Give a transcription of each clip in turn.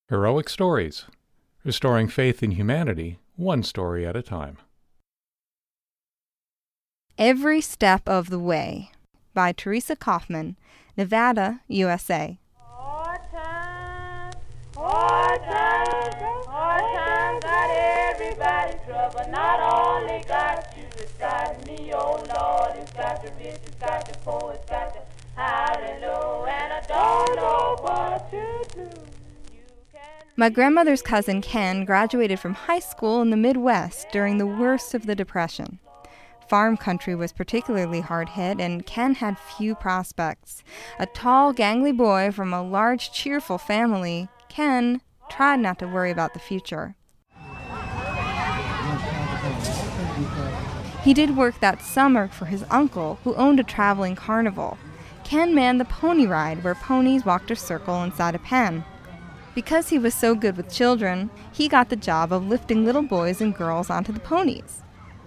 Heroic Stories, restoring faith in humanity, one story at a time. Every Step of the Way by Teresa Kaufman, Nevada, USA. Hard times got everybody trouble. Not only got you, it's got me, oh Lord. It's got the rich, it's got the poor, it's got the high and low, and I don't know what to do. My grandmother's cousin Ken graduated from high school in the Midwest during the worst of the Depression. Farm country was particularly hard hit, and Ken had few prospects. A tall, gangly boy from a large, cheerful family, Ken tried not to worry about the future. He did work that summer for his uncle, who owned a traveling carnival. Ken manned the pony ride, where ponies walked a circle inside a pen. Because he was so good with children, he got the job of lifting little boys and girls onto the ponies.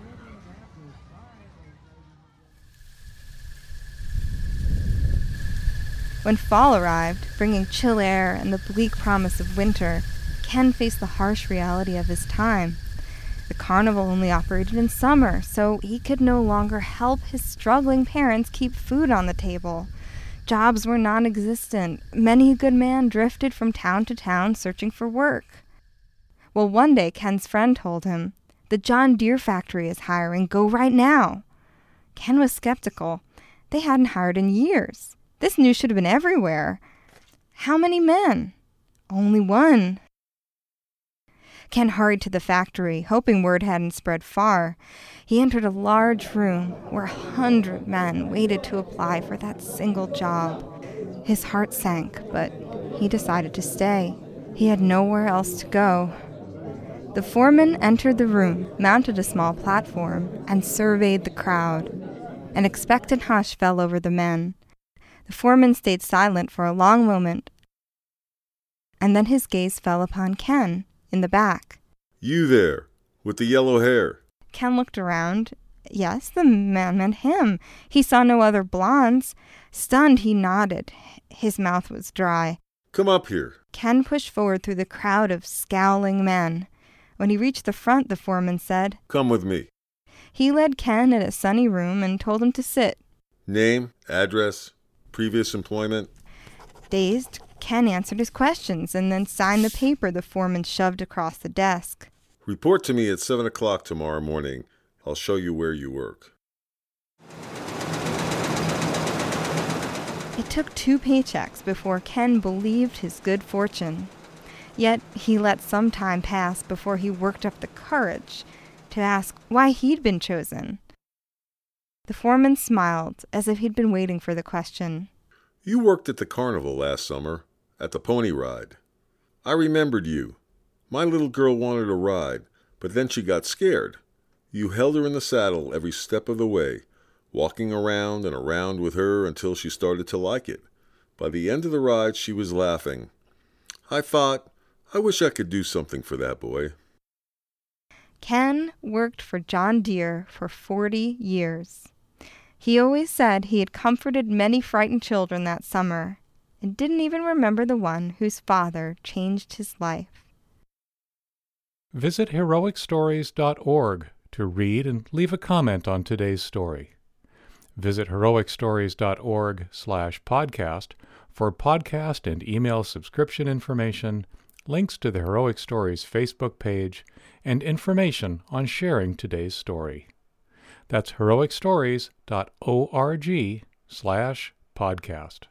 When fall arrived, bringing chill air and the bleak promise of winter, Ken faced the harsh reality of his time. The carnival only operated in summer, so he could no longer help his struggling parents keep food on the table. Jobs were non-existent. Many a good man drifted from town to town searching for work. Well, one day Ken's friend told him, "The John Deere factory is hiring. Go right now." Ken was skeptical. They hadn't hired in years. This news should have been everywhere. How many men? Only one. Ken hurried to the factory, hoping word hadn't spread far. He entered a large room where 100 men waited to apply for that single job. His heart sank, but he decided to stay. He had nowhere else to go. The foreman entered the room, mounted a small platform, and surveyed the crowd. An expectant hush fell over the men. The foreman stayed silent for a long moment, and then his gaze fell upon Ken in the back. "You there, with the yellow hair." Ken looked around. Yes, the man meant him. He saw no other blondes. Stunned, he nodded. His mouth was dry. "Come up here." Ken pushed forward through the crowd of scowling men. When he reached the front, the foreman said, "Come with me." He led Ken in a sunny room and told him to sit. "Name, address, previous employment?" Dazed, Ken answered his questions and then signed the paper the foreman shoved across the desk. "Report to me at 7 o'clock tomorrow morning. I'll show you where you work." It took 2 paychecks before Ken believed his good fortune. Yet he let some time pass before he worked up the courage to ask why he'd been chosen. The foreman smiled as if he'd been waiting for the question. "You worked at the carnival last summer, at the pony ride. I remembered you. My little girl wanted a ride, but then she got scared. You held her in the saddle every step of the way, walking around and around with her until she started to like it. By the end of the ride, she was laughing. I thought, I wish I could do something for that boy." Ken worked for John Deere for 40 years. He always said he had comforted many frightened children that summer and didn't even remember the one whose father changed his life. Visit heroicstories.org to read and leave a comment on today's story. Visit heroicstories.org/podcast for podcast and email subscription information, links to the Heroic Stories Facebook page, and information on sharing today's story. That's heroicstories.org/podcast.